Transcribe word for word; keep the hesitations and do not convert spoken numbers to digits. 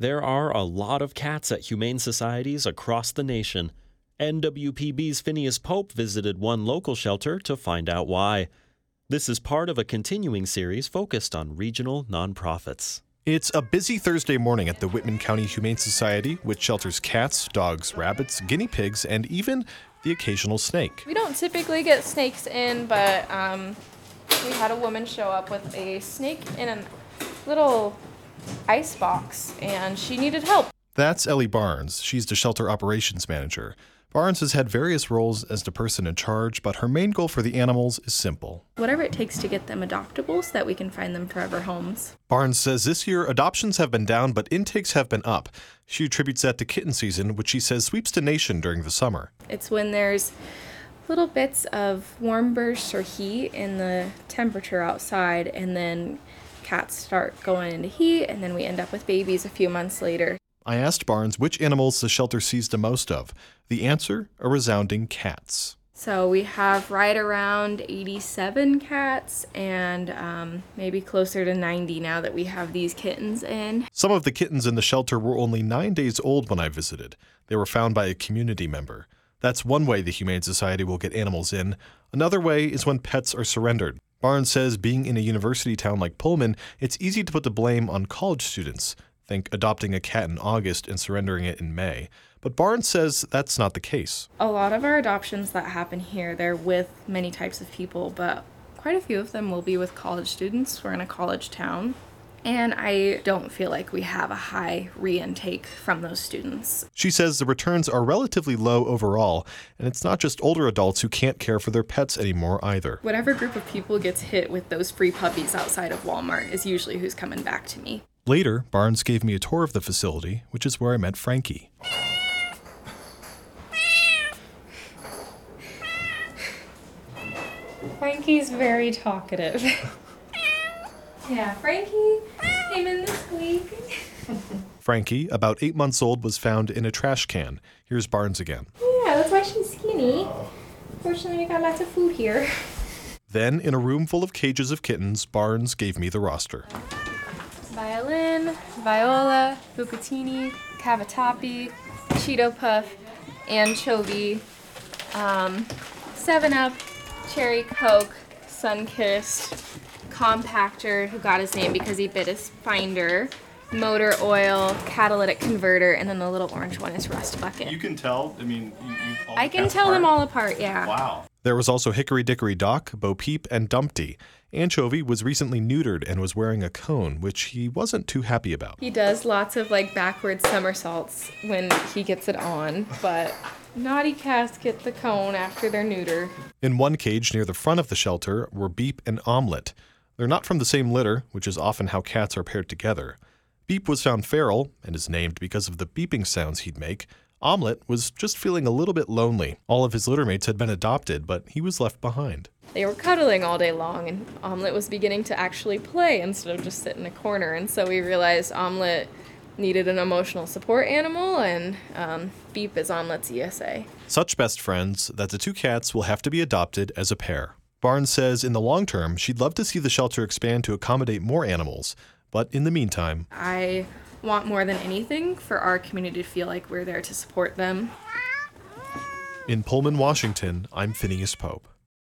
There are a lot of cats at humane societies across the nation. N W P B's Phineas Pope visited one local shelter to find out why. This is part of a continuing series focused on regional nonprofits. It's a busy Thursday morning at the Whitman County Humane Society, which shelters cats, dogs, rabbits, guinea pigs, and even the occasional snake. We don't typically get snakes in, but um, we had a woman show up with a snake in a little ice box, and she needed help. That's Ellie Barnes. She's the shelter operations manager. Barnes has had various roles as the person in charge, but her main goal for the animals is simple. Whatever it takes to get them adoptable so that we can find them forever homes. Barnes says this year adoptions have been down, but intakes have been up. She attributes that to kitten season, which she says sweeps the nation during the summer. It's when there's little bits of warm bursts or heat in the temperature outside, and then cats start going into heat, and then we end up with babies a few months later. I asked Barnes which animals the shelter sees the most of. The answer, a resounding cats. So we have right around eighty-seven cats and um, maybe closer to ninety now that we have these kittens in. Some of the kittens in the shelter were only nine days old when I visited. They were found by a community member. That's one way the Humane Society will get animals in. Another way is when pets are surrendered. Barnes says being in a university town like Pullman, it's easy to put the blame on college students. Think adopting a cat in August and surrendering it in May. But Barnes says that's not the case. A lot of our adoptions that happen here, they're with many types of people, but quite a few of them will be with college students. We're in a college town, and I don't feel like we have a high re-intake from those students. She says the returns are relatively low overall, and it's not just older adults who can't care for their pets anymore either. Whatever group of people gets hit with those free puppies outside of Walmart is usually who's coming back to me. Later, Barnes gave me a tour of the facility, which is where I met Frankie. Frankie's very talkative. Yeah, Frankie came in this week. Frankie, about eight months old, was found in a trash can. Here's Barnes again. Yeah, that's why she's skinny. Fortunately, we got lots of food here. Then, in a room full of cages of kittens, Barnes gave me the roster. Violin, Viola, Bucatini, Cavatappi, Cheeto Puff, Anchovy, um, seven up, Cherry Coke, Sunkissed, Compactor, who got his name because he bit his finder, Motor Oil, Catalytic Converter, and then the little orange one is Rust Bucket. You can tell, I mean, you, you all I can tell apart. them all apart, yeah. Wow. There was also Hickory Dickory Dock, Bo Peep, and Dumpty. Anchovy was recently neutered and was wearing a cone, which he wasn't too happy about. He does lots of like backward somersaults when he gets it on, but naughty cats get the cone after they're neutered. In one cage near the front of the shelter were Beep and Omelette. They're not from the same litter, which is often how cats are paired together. Beep was found feral and is named because of the beeping sounds he'd make. Omelette was just feeling a little bit lonely. All of his littermates had been adopted, but he was left behind. They were cuddling all day long, and Omelette was beginning to actually play instead of just sit in a corner. And so we realized Omelette needed an emotional support animal, and um, Beep is Omelette's E S A. Such best friends that the two cats will have to be adopted as a pair. Barnes says in the long term, she'd love to see the shelter expand to accommodate more animals. But in the meantime, I want more than anything for our community to feel like we're there to support them. In Pullman, Washington, I'm Phineas Pope.